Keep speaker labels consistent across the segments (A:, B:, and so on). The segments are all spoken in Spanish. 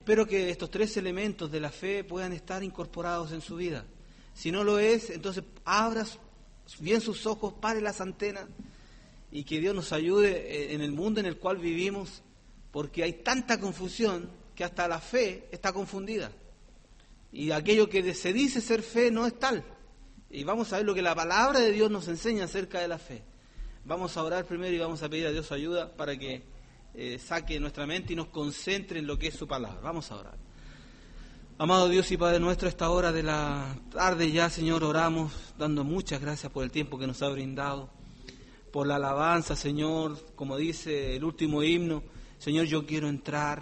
A: espero que estos tres elementos de la fe puedan estar incorporados en su vida. Si no lo es, entonces abra bien sus ojos, pare las antenas y que Dios nos ayude en el mundo en el cual vivimos, porque hay tanta confusión que hasta la fe está confundida. Y aquello que se dice ser fe no es tal. Y vamos a ver lo que la palabra de Dios nos enseña acerca de la fe. Vamos a orar primero y vamos a pedir a Dios ayuda para que saque nuestra mente y nos concentre en lo que es su palabra. Vamos a orar. Amado Dios y Padre nuestro, a esta hora de la tarde ya, Señor, oramos dando muchas gracias por el tiempo que nos ha brindado, por la alabanza, Señor, como dice el último himno. Señor, yo quiero entrar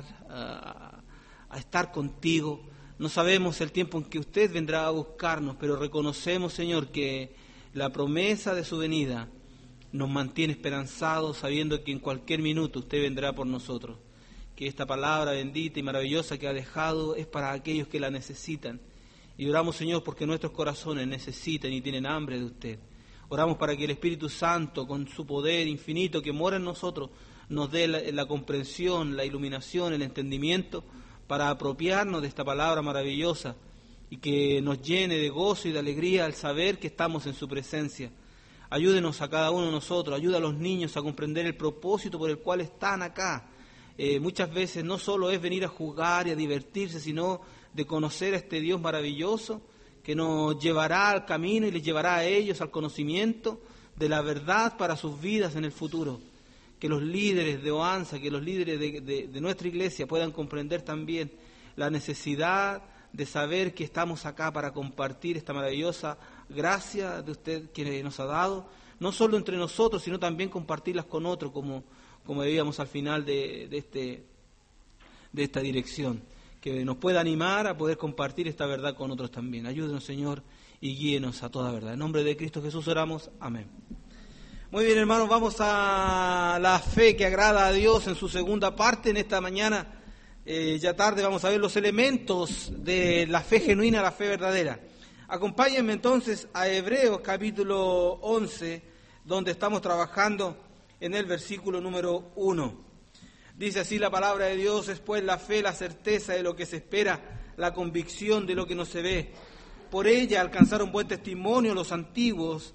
A: a estar contigo. No sabemos el tiempo en que usted vendrá a buscarnos, pero reconocemos, Señor, que la promesa de su venida nos mantiene esperanzados, sabiendo que en cualquier minuto usted vendrá por nosotros. Que esta palabra bendita y maravillosa que ha dejado es para aquellos que la necesitan. Y oramos, Señor, porque nuestros corazones necesitan y tienen hambre de usted. Oramos para que el Espíritu Santo, con su poder infinito que mora en nosotros, nos dé la comprensión, la iluminación, el entendimiento, para apropiarnos de esta palabra maravillosa y que nos llene de gozo y de alegría al saber que estamos en su presencia. Ayúdenos a cada uno de nosotros, ayuda a los niños a comprender el propósito por el cual están acá. Muchas veces no solo es venir a jugar y a divertirse, sino de conocer a este Dios maravilloso que nos llevará al camino y les llevará a ellos al conocimiento de la verdad para sus vidas en el futuro. Que los líderes de Oanza, que los líderes de nuestra iglesia puedan comprender también la necesidad de saber que estamos acá para compartir esta maravillosa gracia de usted que nos ha dado, no solo entre nosotros, sino también compartirlas con otros, como veíamos al final de esta dirección, que nos pueda animar a poder compartir esta verdad con otros también. Ayúdenos, Señor, y guíenos a toda verdad. En nombre de Cristo Jesús oramos. Amén. Muy bien, hermanos, vamos a la fe que agrada a Dios en su segunda parte. En esta mañana, ya tarde, vamos a ver los elementos de la fe genuina, la fe verdadera. Acompáñenme entonces a Hebreos capítulo 11, donde estamos trabajando en el versículo número 1. Dice así la palabra de Dios: es pues la fe, la certeza de lo que se espera, la convicción de lo que no se ve. Por ella alcanzaron buen testimonio los antiguos.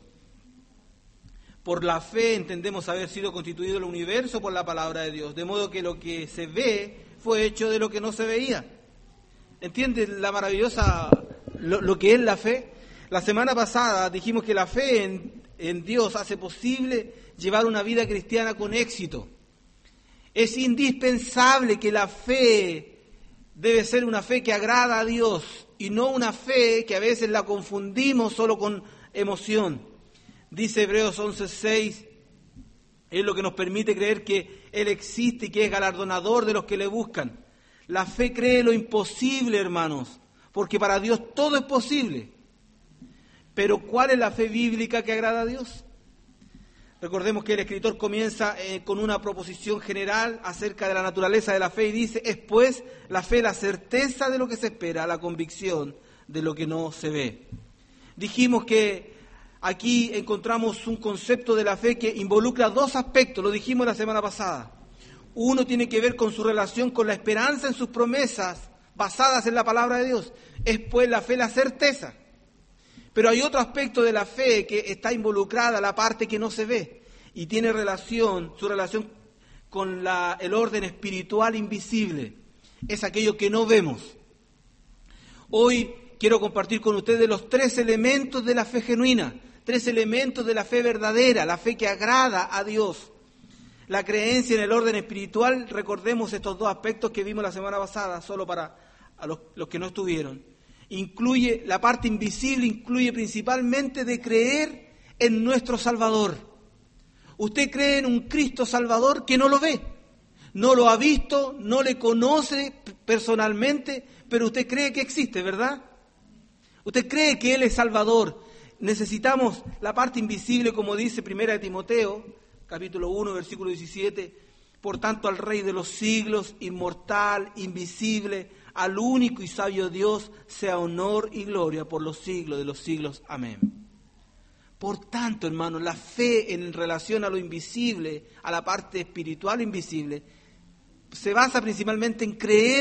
A: Por la fe entendemos haber sido constituido el universo por la palabra de Dios, de modo que lo que se ve fue hecho de lo que no se veía. ¿Entienden la maravillosa, lo que es la fe? La semana pasada dijimos que la fe en Dios hace posible llevar una vida cristiana con éxito. Es indispensable que la fe debe ser una fe que agrada a Dios y no una fe que a veces la confundimos solo con emoción. Dice Hebreos 11:6, es lo que nos permite creer que Él existe y que es galardonador de los que le buscan. La fe cree lo imposible, hermanos, porque para Dios todo es posible. Pero ¿cuál es la fe bíblica que agrada a Dios? Recordemos que el escritor comienza con una proposición general acerca de la naturaleza de la fe y dice: es pues la fe la certeza de lo que se espera, la convicción de lo que no se ve. Dijimos que aquí encontramos un concepto de la fe que involucra dos aspectos, lo dijimos la semana pasada. Uno tiene que ver con su relación con la esperanza en sus promesas basadas en la palabra de Dios. Es pues la fe la certeza. Pero hay otro aspecto de la fe que está involucrada, la parte que no se ve, y tiene su relación con el orden espiritual invisible. Es aquello que no vemos. Hoy quiero compartir con ustedes los tres elementos de la fe genuina, tres elementos de la fe verdadera, la fe que agrada a Dios. La creencia en el orden espiritual, recordemos estos dos aspectos que vimos la semana pasada, solo para los que no estuvieron. Incluye la parte invisible, incluye principalmente de creer en nuestro Salvador. Usted cree en un Cristo Salvador que no lo ve, no lo ha visto, no le conoce personalmente, pero usted cree que existe, ¿verdad? Usted cree que Él es Salvador. Necesitamos la parte invisible, como dice 1 Timoteo, capítulo 1, versículo 17. Por tanto, al Rey de los siglos, inmortal, invisible, al único y sabio Dios, sea honor y gloria por los siglos de los siglos. Amén. Por tanto, hermanos, la fe en relación a lo invisible, a la parte espiritual invisible, se basa principalmente en creer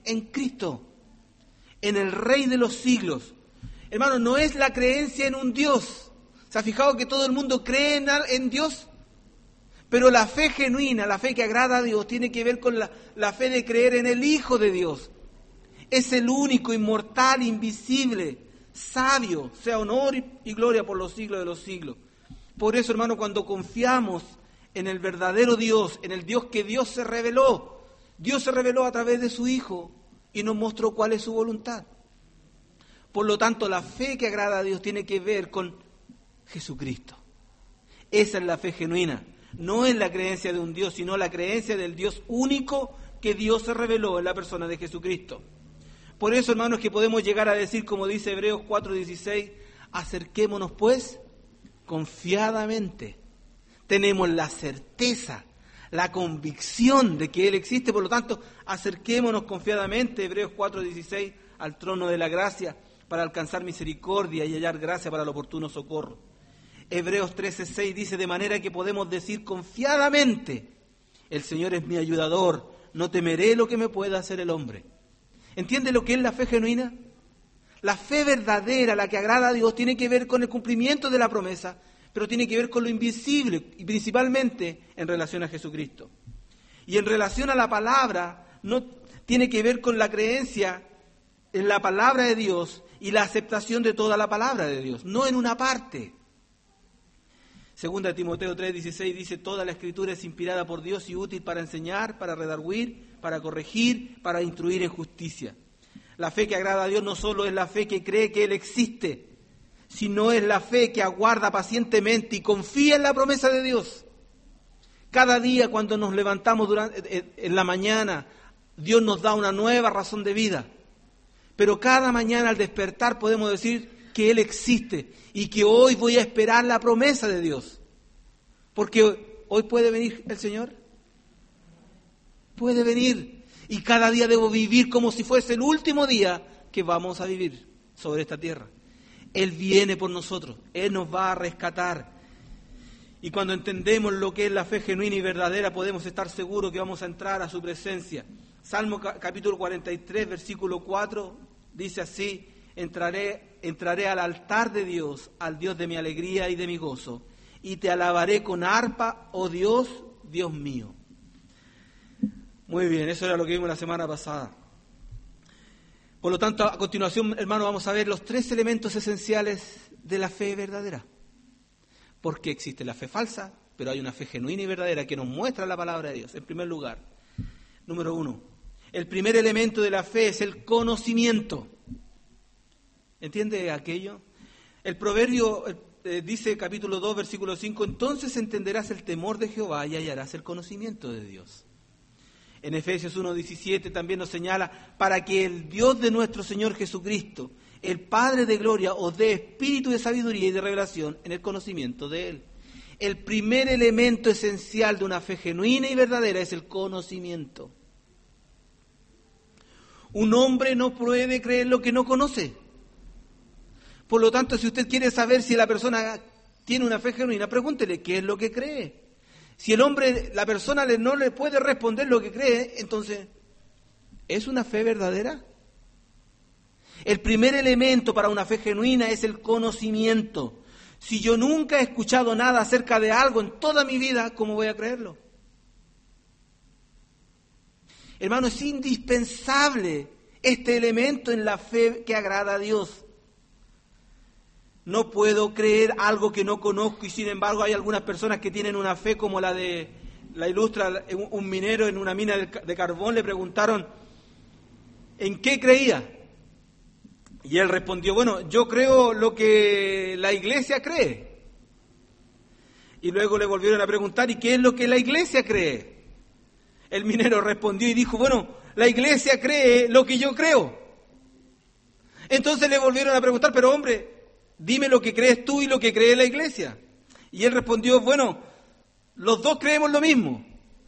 A: en Cristo, en el Rey de los siglos. Hermano, no es la creencia en un Dios. ¿Se ha fijado que todo el mundo cree en Dios? Pero la fe genuina, la fe que agrada a Dios, tiene que ver con la fe de creer en el Hijo de Dios. Es el único, inmortal, invisible, sabio, sea honor y gloria por los siglos de los siglos. Por eso, hermano, cuando confiamos en el verdadero Dios, en el Dios que Dios se reveló a través de su Hijo y nos mostró cuál es su voluntad. Por lo tanto, la fe que agrada a Dios tiene que ver con Jesucristo. Esa es la fe genuina. No es la creencia de un Dios, sino la creencia del Dios único que Dios se reveló en la persona de Jesucristo. Por eso, hermanos, que podemos llegar a decir, como dice Hebreos 4:16, acerquémonos pues confiadamente. Tenemos la certeza, la convicción de que Él existe, por lo tanto, acerquémonos confiadamente, Hebreos 4:16, al trono de la gracia, para alcanzar misericordia y hallar gracia para el oportuno socorro. Hebreos 13:6 dice, de manera que podemos decir confiadamente, el Señor es mi ayudador, no temeré lo que me pueda hacer el hombre. ¿Entiende lo que es la fe genuina? La fe verdadera, la que agrada a Dios, tiene que ver con el cumplimiento de la promesa, pero tiene que ver con lo invisible y principalmente en relación a Jesucristo. Y en relación a la palabra, no tiene que ver con la creencia en la palabra de Dios y la aceptación de toda la palabra de Dios, no en una parte. Segunda Timoteo 3:16 dice, toda la Escritura es inspirada por Dios y útil para enseñar, para redarguir, para corregir, para instruir en justicia. La fe que agrada a Dios no solo es la fe que cree que Él existe, sino es la fe que aguarda pacientemente y confía en la promesa de Dios. Cada día cuando nos levantamos en la mañana, Dios nos da una nueva razón de vida. Pero cada mañana al despertar podemos decir que Él existe y que hoy voy a esperar la promesa de Dios. Porque hoy puede venir el Señor. Puede venir. Y cada día debo vivir como si fuese el último día que vamos a vivir sobre esta tierra. Él viene por nosotros. Él nos va a rescatar. Y cuando entendemos lo que es la fe genuina y verdadera, podemos estar seguros que vamos a entrar a su presencia. Salmo capítulo 43, versículo 4, dice así, entraré al altar de Dios, al Dios de mi alegría y de mi gozo, y te alabaré con arpa, oh Dios, Dios mío. Muy bien, eso era lo que vimos la semana pasada. Por lo tanto, a continuación, hermano, vamos a ver los 3 elementos esenciales de la fe verdadera. Porque existe la fe falsa, pero hay una fe genuina y verdadera que nos muestra la palabra de Dios. En primer lugar, número 1, el primer elemento de la fe es el conocimiento. ¿Entiende aquello? El proverbio dice, capítulo 2, versículo 5, entonces entenderás el temor de Jehová y hallarás el conocimiento de Dios. En Efesios 1:17 también nos señala, para que el Dios de nuestro Señor Jesucristo, el Padre de gloria, os dé espíritu de sabiduría y de revelación en el conocimiento de Él. El primer elemento esencial de una fe genuina y verdadera es el conocimiento. Un hombre no puede creer lo que no conoce. Por lo tanto, si usted quiere saber si la persona tiene una fe genuina, pregúntele qué es lo que cree. Si la persona no le puede responder lo que cree, entonces, ¿es una fe verdadera? El primer elemento para una fe genuina es el conocimiento. Si yo nunca he escuchado nada acerca de algo en toda mi vida, ¿cómo voy a creerlo? Hermano, es indispensable este elemento en la fe que agrada a Dios. No puedo creer algo que no conozco y sin embargo hay algunas personas que tienen una fe como la ilustra un minero en una mina de carbón. Le preguntaron, ¿en qué creía? Y él respondió, bueno, yo creo lo que la iglesia cree. Y luego le volvieron a preguntar, ¿y qué es lo que la iglesia cree? El minero respondió y dijo, bueno, la iglesia cree lo que yo creo. Entonces le volvieron a preguntar, pero hombre, dime lo que crees tú y lo que cree la iglesia. Y él respondió, bueno, los dos creemos lo mismo.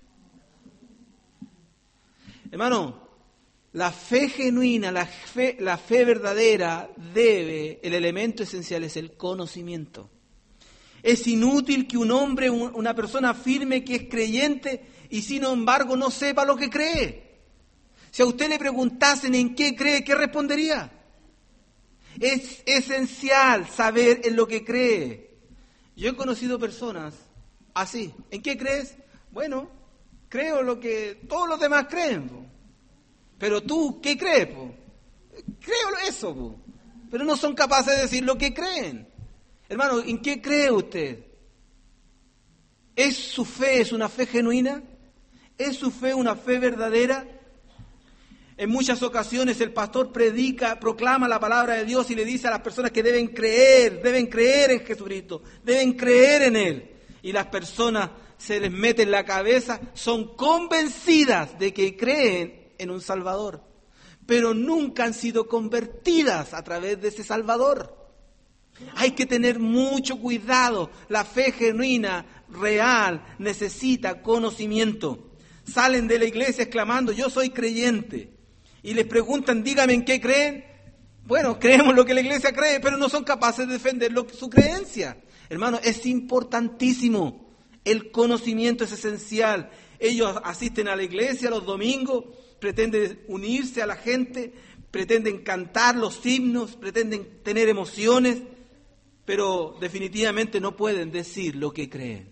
A: Hermano, la fe genuina, la fe verdadera el elemento esencial es el conocimiento. Es inútil que un hombre, una persona afirme que es creyente y sin embargo no sepa lo que cree. Si a usted le preguntasen en qué cree, ¿qué respondería? Es esencial saber en lo que cree. Yo he conocido personas así. ¿En qué crees? Bueno, creo lo que todos los demás creen. Po. Pero tú, ¿qué crees? Po? Creo eso, po. Pero no son capaces de decir lo que creen. Hermano, ¿en qué cree usted? ¿Es su fe, es una fe genuina? ¿Es su fe una fe verdadera? En muchas ocasiones el pastor proclama la palabra de Dios y le dice a las personas que deben creer en Jesucristo, deben creer en Él. Y las personas se les mete en la cabeza, son convencidas de que creen en un Salvador, pero nunca han sido convertidas a través de ese Salvador. Hay que tener mucho cuidado. La fe genuina, real, necesita conocimiento. Salen de la iglesia exclamando, yo soy creyente. Y les preguntan, dígame en qué creen. Bueno, creemos lo que la iglesia cree, pero no son capaces de defender su creencia. Hermano, es importantísimo. El conocimiento es esencial. Ellos asisten a la iglesia los domingos, pretenden unirse a la gente, pretenden cantar los himnos, pretenden tener emociones, pero definitivamente no pueden decir lo que creen.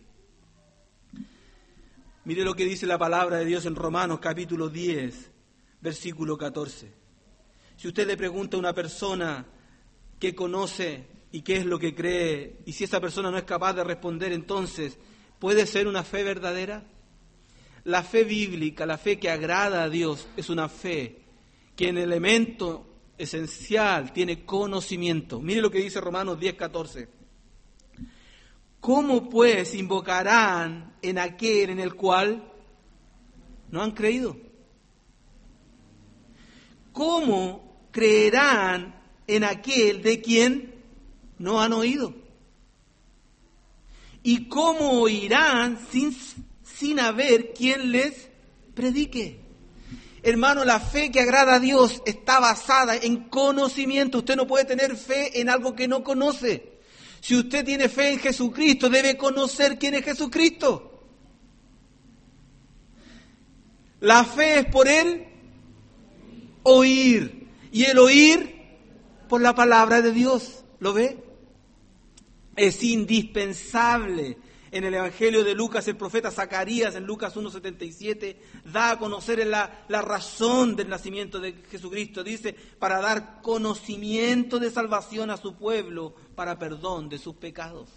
A: Mire lo que dice la palabra de Dios en Romanos capítulo 10, versículo 14. Si usted le pregunta a una persona qué conoce y qué es lo que cree, y si esa persona no es capaz de responder, entonces, ¿puede ser una fe verdadera? La fe bíblica, la fe que agrada a Dios, es una fe que en el elemento esencial tiene conocimiento. Mire lo que dice Romanos 10, 14. ¿Cómo pues invocarán en aquel en el cual no han creído? ¿Cómo creerán en aquel de quien no han oído? ¿Y cómo oirán sin haber quien les predique? Hermano, la fe que agrada a Dios está basada en conocimiento. Usted no puede tener fe en algo que no conoce. Si usted tiene fe en Jesucristo, debe conocer quién es Jesucristo. La fe es por Él oír, y el oír por la palabra de Dios. ¿Lo ve? Es indispensable. En el Evangelio de Lucas, el profeta Zacarías, en Lucas 1:77, da a conocer la razón del nacimiento de Jesucristo. Dice, para dar conocimiento de salvación a su pueblo, para perdón de sus pecados.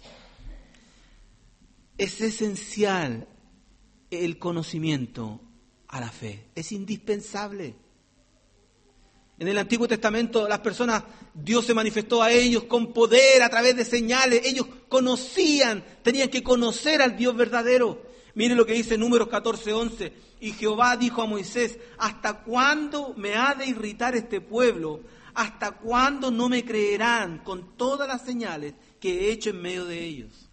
A: Es esencial el conocimiento a la fe. Es indispensable. En el Antiguo Testamento las personas, Dios se manifestó a ellos con poder a través de señales. Ellos conocían, tenían que conocer al Dios verdadero. Mire lo que dice Números 14:11. Y Jehová dijo a Moisés, ¿hasta cuándo me ha de irritar este pueblo? ¿Hasta cuándo no me creerán con todas las señales que he hecho en medio de ellos?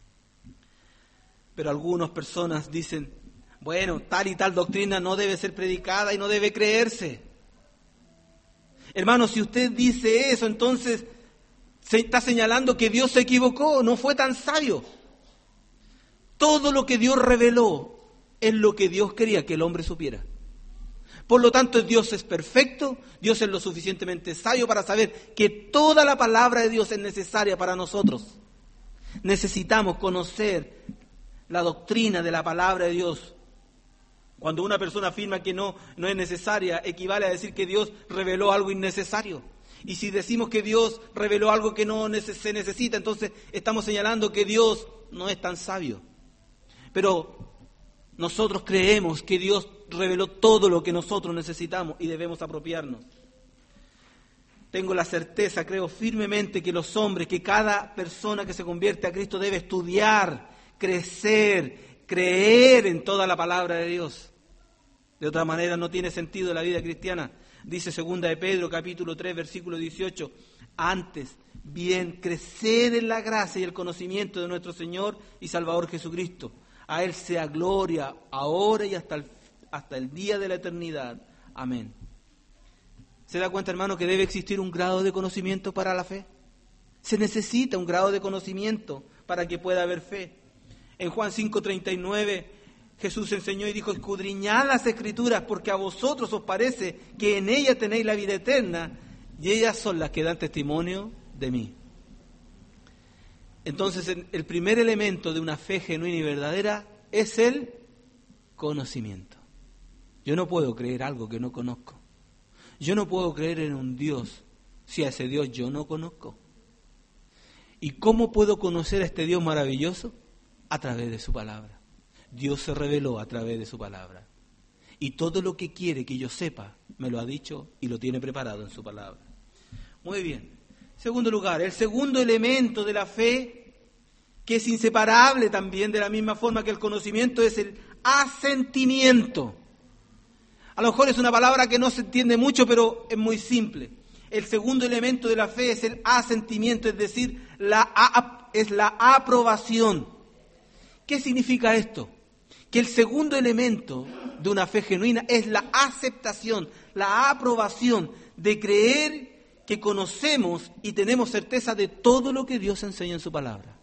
A: Pero algunas personas dicen, bueno, tal y tal doctrina no debe ser predicada y no debe creerse. Hermano, si usted dice eso, entonces se está señalando que Dios se equivocó, no fue tan sabio. Todo lo que Dios reveló es lo que Dios quería que el hombre supiera. Por lo tanto, Dios es perfecto, Dios es lo suficientemente sabio para saber que toda la palabra de Dios es necesaria para nosotros. Necesitamos conocer la doctrina de la palabra de Dios. Cuando una persona afirma que no es necesaria, equivale a decir que Dios reveló algo innecesario. Y si decimos que Dios reveló algo que no se necesita, entonces estamos señalando que Dios no es tan sabio. Pero nosotros creemos que Dios reveló todo lo que nosotros necesitamos y debemos apropiarnos. Tengo la certeza, creo firmemente que los hombres, que cada persona que se convierte a Cristo debe estudiar, crecer, creer en toda la palabra de Dios. De otra manera no tiene sentido la vida cristiana. Dice 2 de Pedro, capítulo 3, versículo 18. Antes, bien, crecer en la gracia y el conocimiento de nuestro Señor y Salvador Jesucristo. A Él sea gloria, ahora y hasta el día de la eternidad. Amén. ¿Se da cuenta, hermano, que debe existir un grado de conocimiento para la fe? Se necesita un grado de conocimiento para que pueda haber fe. En Juan 5:39, Jesús enseñó y dijo: escudriñad las Escrituras, porque a vosotros os parece que en ellas tenéis la vida eterna, y ellas son las que dan testimonio de mí. Entonces, el primer elemento de una fe genuina y verdadera es el conocimiento. Yo no puedo creer algo que no conozco. Yo no puedo creer en un Dios si a ese Dios yo no conozco. ¿Y cómo puedo conocer a este Dios maravilloso? A través de su palabra. Dios se reveló a través de su palabra. Y todo lo que quiere que yo sepa, me lo ha dicho y lo tiene preparado en su palabra. Muy bien. Segundo lugar, el segundo elemento de la fe, que es inseparable también de la misma forma que el conocimiento, es el asentimiento. A lo mejor es una palabra que no se entiende mucho, pero es muy simple. El segundo elemento de la fe es el asentimiento, es decir, es la aprobación. ¿Qué significa esto? Que el segundo elemento de una fe genuina es la aceptación, la aprobación de creer que conocemos y tenemos certeza de todo lo que Dios enseña en su palabra.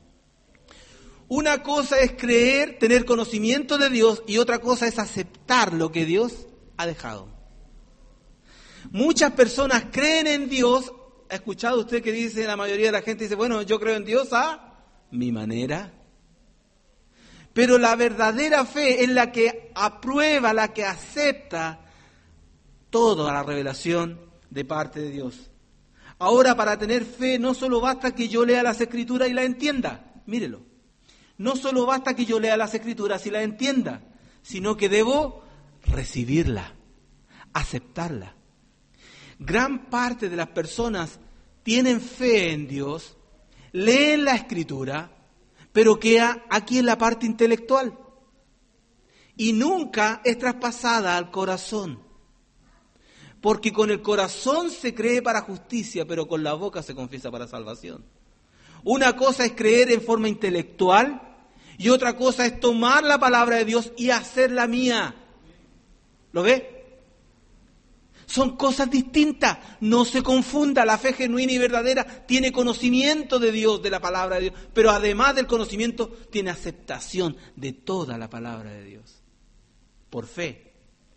A: Una cosa es creer, tener conocimiento de Dios, y otra cosa es aceptar lo que Dios ha dejado. Muchas personas creen en Dios. ¿Ha escuchado usted que dice, la mayoría de la gente dice, bueno, yo creo en Dios a mi manera? Pero la verdadera fe es la que aprueba, la que acepta toda la revelación de parte de Dios. Ahora, para tener fe no solo basta que yo lea las Escrituras y las entienda, mírelo. No solo basta que yo lea las Escrituras y las entienda, sino que debo recibirla, aceptarla. Gran parte de las personas tienen fe en Dios, leen la Escritura, pero queda aquí en la parte intelectual y nunca es traspasada al corazón. Porque con el corazón se cree para justicia, pero con la boca se confiesa para salvación. Una cosa es creer en forma intelectual y otra cosa es tomar la palabra de Dios y hacerla mía. ¿Lo ve? Son cosas distintas, no se confunda. La fe genuina y verdadera tiene conocimiento de Dios, de la palabra de Dios, pero además del conocimiento tiene aceptación de toda la palabra de Dios, por fe.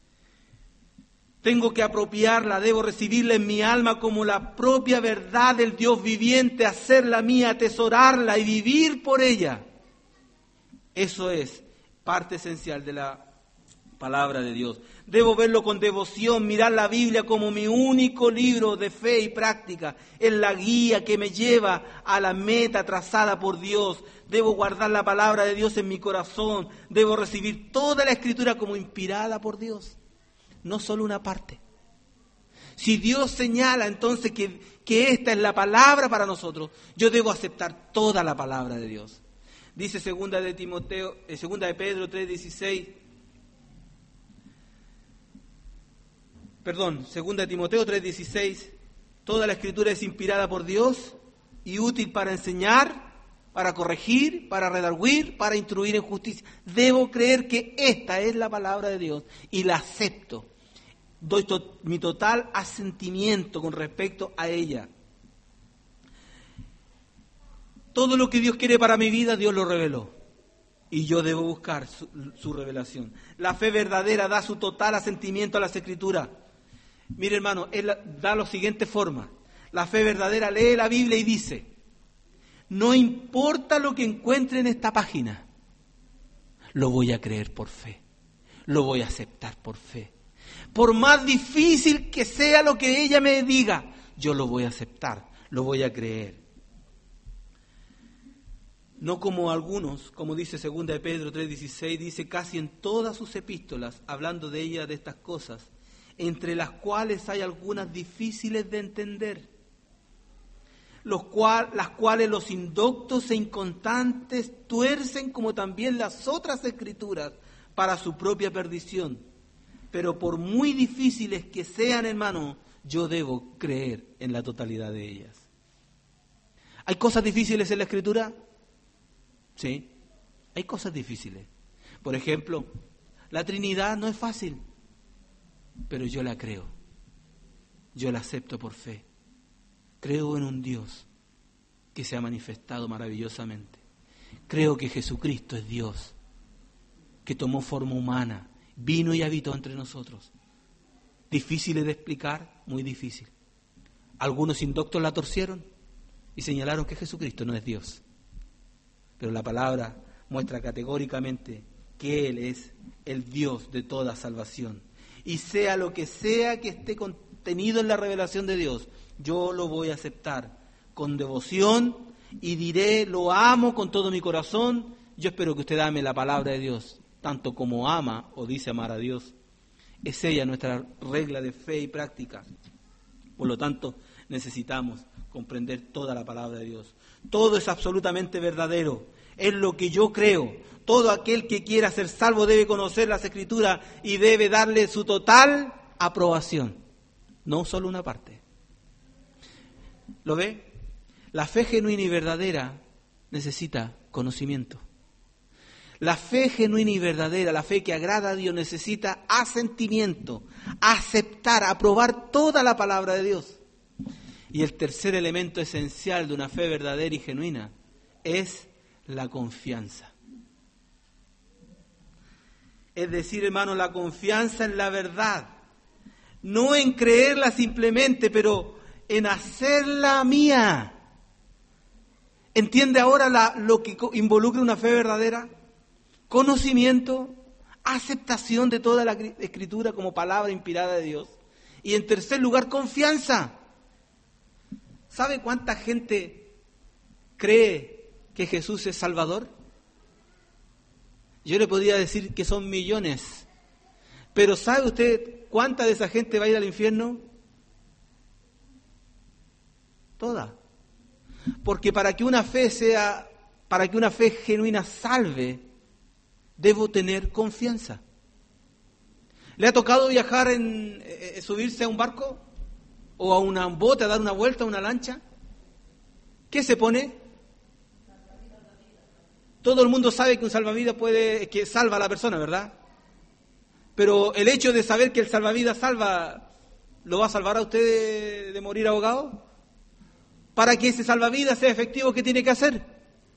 A: Tengo que apropiarla, debo recibirla en mi alma como la propia verdad del Dios viviente, hacerla mía, atesorarla y vivir por ella. Eso es parte esencial de la palabra de Dios. Debo verlo con devoción, mirar la Biblia como mi único libro de fe y práctica. Es la guía que me lleva a la meta trazada por Dios. Debo guardar la palabra de Dios en mi corazón. Debo recibir toda la Escritura como inspirada por Dios, no solo una parte. Si Dios señala entonces que esta es la palabra para nosotros, yo debo aceptar toda la palabra de Dios. Dice segunda de Pedro 3:16. Segunda de Timoteo 3:16, toda la Escritura es inspirada por Dios y útil para enseñar, para corregir, para redarguir, para instruir en justicia. Debo creer que esta es la palabra de Dios y la acepto. Doy mi total asentimiento con respecto a ella. Todo lo que Dios quiere para mi vida, Dios lo reveló. Y yo debo buscar su revelación. La fe verdadera da su total asentimiento a las Escrituras. Mire, hermano, él da la siguiente forma. La fe verdadera lee la Biblia y dice: no importa lo que encuentre en esta página, lo voy a creer por fe, lo voy a aceptar por fe. Por más difícil que sea lo que ella me diga, yo lo voy a aceptar, lo voy a creer. No como algunos, como dice 2 de Pedro 3:16, dice casi en todas sus epístolas, hablando de ella, de estas cosas, entre las cuales hay algunas difíciles de entender, las cuales los indoctos e inconstantes tuercen como también las otras Escrituras para su propia perdición. Pero por muy difíciles que sean, hermano, yo debo creer en la totalidad de ellas. ¿Hay cosas difíciles en la Escritura? Sí, hay cosas difíciles. Por ejemplo, la Trinidad no es fácil, pero yo la creo. Yo la acepto por fe. Creo en un Dios que se ha manifestado maravillosamente. Creo que Jesucristo es Dios. que tomó forma humana, vino y habitó entre nosotros. ¿Difíciles de explicar? Muy difícil. Algunos indoctos la torcieron y señalaron que Jesucristo no es Dios. Pero la palabra muestra categóricamente que Él es el Dios de toda salvación. Y sea lo que sea que esté contenido en la revelación de Dios, yo lo voy a aceptar con devoción y diré, lo amo con todo mi corazón. Yo espero que usted ame la palabra de Dios, tanto como ama o dice amar a Dios. Es ella nuestra regla de fe y práctica. Por lo tanto, necesitamos comprender toda la palabra de Dios. Todo es absolutamente verdadero. Es lo que yo creo. Todo aquel que quiera ser salvo debe conocer las Escrituras y debe darle su total aprobación. No solo una parte. ¿Lo ve? La fe genuina y verdadera necesita conocimiento. La fe genuina y verdadera, la fe que agrada a Dios, necesita asentimiento, aceptar, aprobar toda la palabra de Dios. Y el tercer elemento esencial de una fe verdadera y genuina es la confianza. Es decir, hermano, la confianza en la verdad. No en creerla simplemente, pero en hacerla mía. ¿Entiende ahora lo que involucra una fe verdadera? Conocimiento, aceptación de toda la Escritura como palabra inspirada de Dios. Y en tercer lugar, confianza. ¿Sabe cuánta gente cree que Jesús es Salvador? Yo le podría decir que son millones. Pero ¿sabe usted cuánta de esa gente va a ir al infierno? Toda. Porque para que una fe genuina salve, debo tener confianza. ¿Le ha tocado viajar subirse a un barco? ¿O a un bote a dar una vuelta a una lancha? ¿Qué se pone? Todo el mundo sabe que un salvavidas que salva a la persona, ¿verdad? Pero el hecho de saber que el salvavidas salva, ¿lo va a salvar a usted de morir ahogado? Para que ese salvavidas sea efectivo, ¿qué tiene que hacer?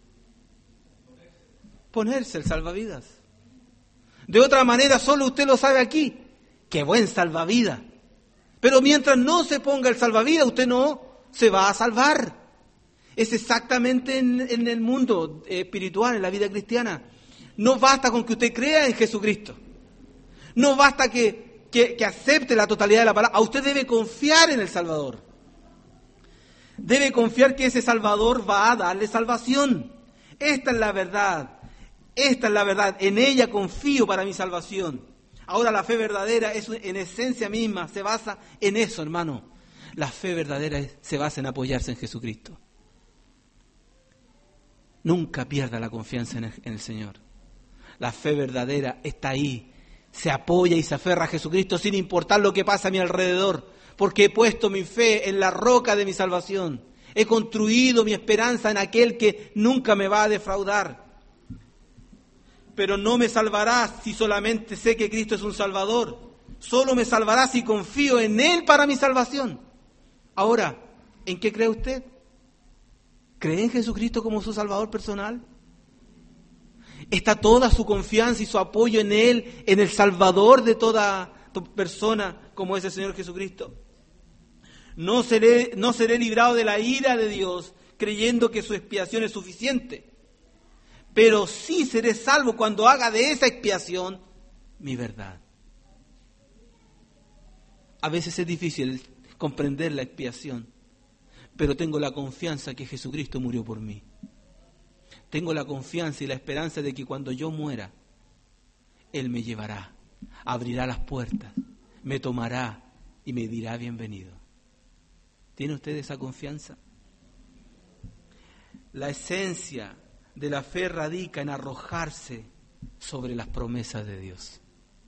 A: Ponerse el salvavidas. De otra manera, solo usted lo sabe aquí. ¡Qué buen salvavidas! Pero mientras no se ponga el salvavidas, usted no se va a salvar. Es exactamente en el mundo espiritual, en la vida cristiana. No basta con que usted crea en Jesucristo. No basta que acepte la totalidad de la palabra. A usted debe confiar en el Salvador. Debe confiar que ese Salvador va a darle salvación. Esta es la verdad. Esta es la verdad. En ella confío para mi salvación. Ahora la fe verdadera es en esencia misma, se basa en eso, hermano. La fe verdadera se basa en apoyarse en Jesucristo. Nunca pierda la confianza en el Señor. La fe verdadera está ahí. Se apoya y se aferra a Jesucristo sin importar lo que pasa a mi alrededor. Porque he puesto mi fe en la roca de mi salvación. He construido mi esperanza en aquel que nunca me va a defraudar. Pero no me salvará si solamente sé que Cristo es un Salvador. Solo me salvará si confío en Él para mi salvación. Ahora, ¿en qué cree usted? ¿Cree en Jesucristo como su Salvador personal? ¿Está toda su confianza y su apoyo en Él, en el Salvador de toda persona como es el Señor Jesucristo? No seré librado de la ira de Dios creyendo que su expiación es suficiente. Pero sí seré salvo cuando haga de esa expiación mi verdad. A veces es difícil comprender la expiación, pero tengo la confianza que Jesucristo murió por mí. Tengo la confianza y la esperanza de que cuando yo muera, Él me llevará, abrirá las puertas, me tomará y me dirá bienvenido. ¿Tiene usted esa confianza? La esencia de la fe radica en arrojarse sobre las promesas de Dios.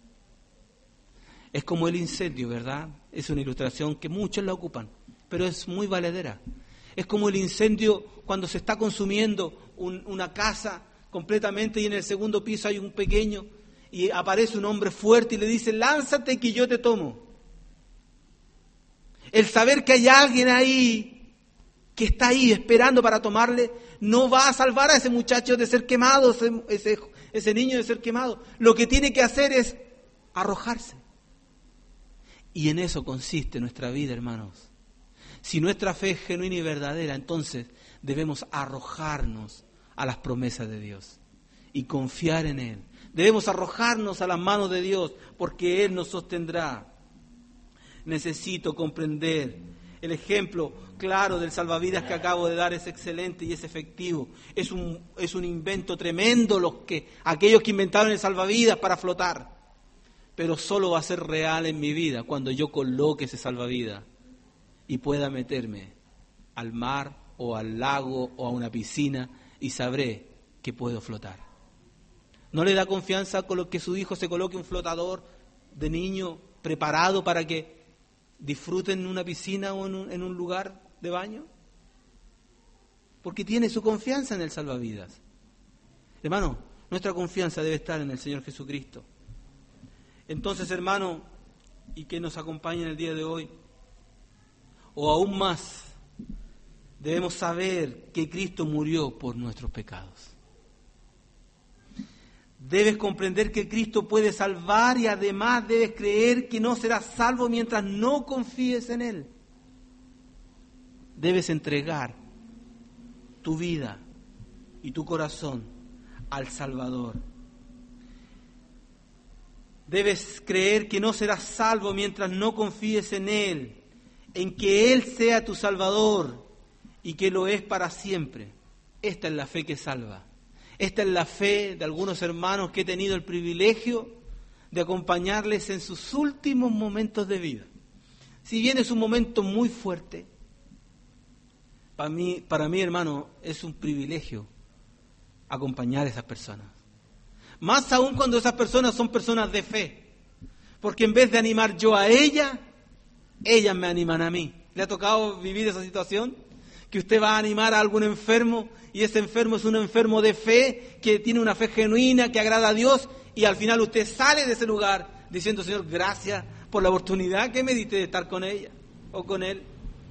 A: Es como el incendio, ¿verdad? Es una ilustración que muchos la ocupan, pero es muy valedera. Es como el incendio cuando se está consumiendo una casa completamente y en el segundo piso hay un pequeño y aparece un hombre fuerte y le dice, lánzate que yo te tomo. El saber que hay alguien ahí que está ahí esperando para tomarle, no va a salvar a ese muchacho de ser quemado, ese niño de ser quemado. Lo que tiene que hacer es arrojarse. Y en eso consiste nuestra vida, hermanos. Si nuestra fe es genuina y verdadera, entonces debemos arrojarnos a las promesas de Dios y confiar en Él. Debemos arrojarnos a las manos de Dios porque Él nos sostendrá. Necesito comprender. El ejemplo claro del salvavidas que acabo de dar es excelente y es efectivo. Es un invento tremendo aquellos que inventaron el salvavidas para flotar. Pero solo va a ser real en mi vida cuando yo coloque ese salvavidas y pueda meterme al mar o al lago o a una piscina y sabré que puedo flotar. ¿No le da confianza con lo que su hijo se coloque un flotador de niño preparado para que disfruten en una piscina o en un lugar de baño? Porque tiene su confianza en el salvavidas. Hermano, nuestra confianza debe estar en el Señor Jesucristo. Entonces, hermano, y que nos acompañe en el día de hoy, o aún más, debemos saber que Cristo murió por nuestros pecados. Debes comprender que Cristo puede salvar y además debes creer que no serás salvo mientras no confíes en Él. Debes entregar tu vida y tu corazón al Salvador. Debes creer que no serás salvo mientras no confíes en Él, en que Él sea tu Salvador y que lo es para siempre. Esta es la fe que salva. Esta es la fe de algunos hermanos que he tenido el privilegio de acompañarles en sus últimos momentos de vida. Si bien es un momento muy fuerte, para mí, hermano, es un privilegio acompañar a esas personas. Más aún cuando esas personas son personas de fe. Porque en vez de animar yo a ellas me animan a mí. ¿Le ha tocado vivir esa situación? Que usted va a animar a algún enfermo y ese enfermo es un enfermo de fe, que tiene una fe genuina, que agrada a Dios, y al final usted sale de ese lugar diciendo: Señor, gracias por la oportunidad que me diste de estar con ella o con él.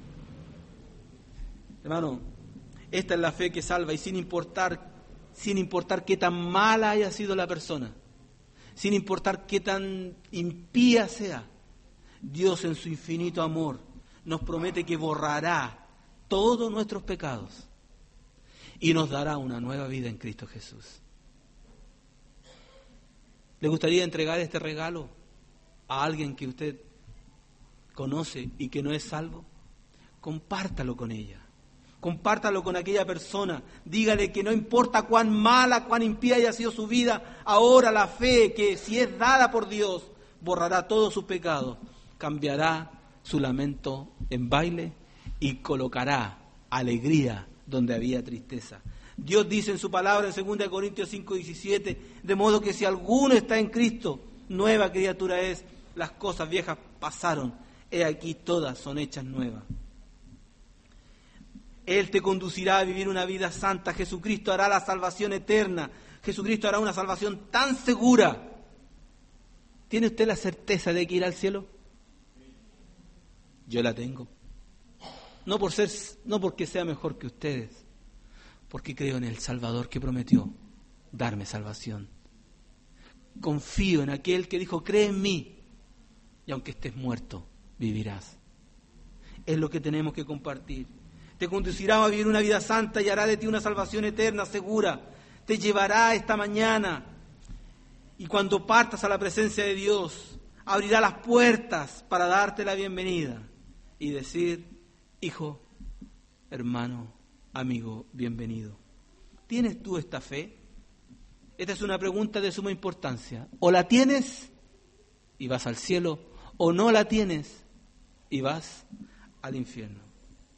A: Hermano, esta es la fe que salva, y sin importar qué tan mala haya sido la persona, sin importar qué tan impía sea, Dios en su infinito amor nos promete que borrará todos nuestros pecados y nos dará una nueva vida en Cristo Jesús. ¿Le gustaría entregar este regalo a alguien que usted conoce y que no es salvo? Compártalo con ella. Compártalo con aquella persona. Dígale que no importa cuán mala, cuán impía haya sido su vida, ahora la fe, que si es dada por Dios, borrará todos sus pecados, cambiará su lamento en baile y colocará alegría donde había tristeza. Dios dice en su palabra en 2 Corintios 5:17, de modo que si alguno está en Cristo, nueva criatura es, las cosas viejas pasaron, he aquí todas son hechas nuevas. Él te conducirá a vivir una vida santa. Jesucristo hará la salvación eterna. Jesucristo hará una salvación tan segura. ¿Tiene usted la certeza de que irá al cielo? Yo la tengo. No porque sea mejor que ustedes, porque creo en el Salvador que prometió darme salvación. Confío en aquel que dijo: cree en mí, y aunque estés muerto, vivirás. Es lo que tenemos que compartir. Te conducirá a vivir una vida santa y hará de ti una salvación eterna, segura. Te llevará esta mañana, y cuando partas a la presencia de Dios, abrirá las puertas para darte la bienvenida y decir: hijo, hermano, amigo, bienvenido. ¿Tienes tú esta fe? Esta es una pregunta de suma importancia. O la tienes y vas al cielo, o no la tienes y vas al infierno.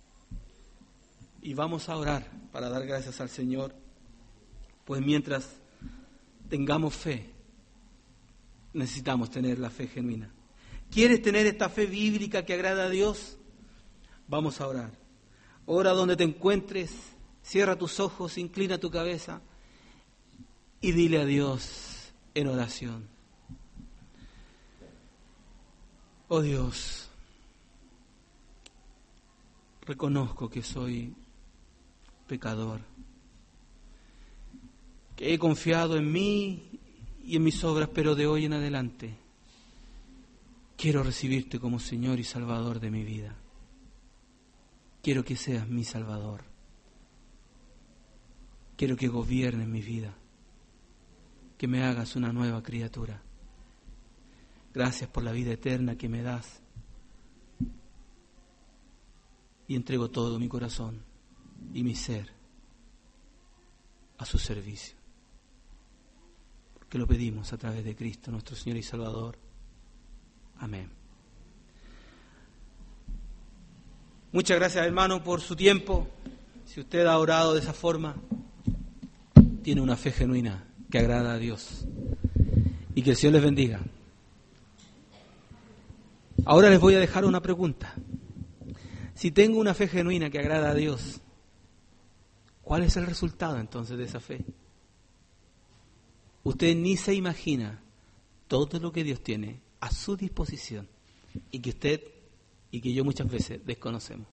A: Y vamos a orar para dar gracias al Señor, pues mientras tengamos fe, necesitamos tener la fe genuina. ¿Quieres tener esta fe bíblica que agrada a Dios? Vamos a orar. Ora donde te encuentres, cierra tus ojos, inclina tu cabeza y dile a Dios en oración: oh Dios, reconozco que soy pecador, que he confiado en mí y en mis obras, pero de hoy en adelante quiero recibirte como Señor y Salvador de mi vida. Quiero que seas mi Salvador. Quiero que gobiernes mi vida, que me hagas una nueva criatura. Gracias por la vida eterna que me das. Y entrego todo mi corazón y mi ser a su servicio. Porque lo pedimos a través de Cristo, nuestro Señor y Salvador. Amén. Muchas gracias, hermano, por su tiempo. Si usted ha orado de esa forma, tiene una fe genuina que agrada a Dios. Y que el Señor les bendiga. Ahora les voy a dejar una pregunta. Si tengo una fe genuina que agrada a Dios, ¿cuál es el resultado entonces de esa fe? Usted ni se imagina todo lo que Dios tiene a su disposición y que usted y que yo muchas veces desconocemos.